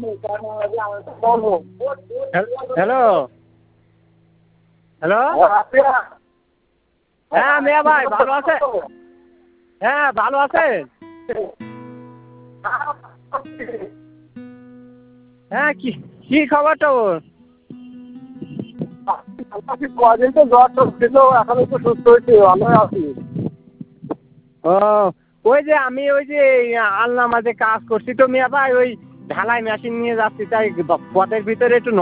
Hello hello হ্যাঁ মিয়া ভাই ভালো আছে? হ্যাঁ ভালো আছেন? হ্যাঁ কি কি খবর টবর? কদিন তো জ্বর টর ছিল, এখন একটু সুস্থ হয়েছি, ভালো আছি। ও ওই যে আমি ওই যে আলনামাজে কাজ করছি তো মিয়া ভাই, ওই ঢালাই মেশিন নিয়ে যাচ্ছি, তাই পথের ভিতরে একটু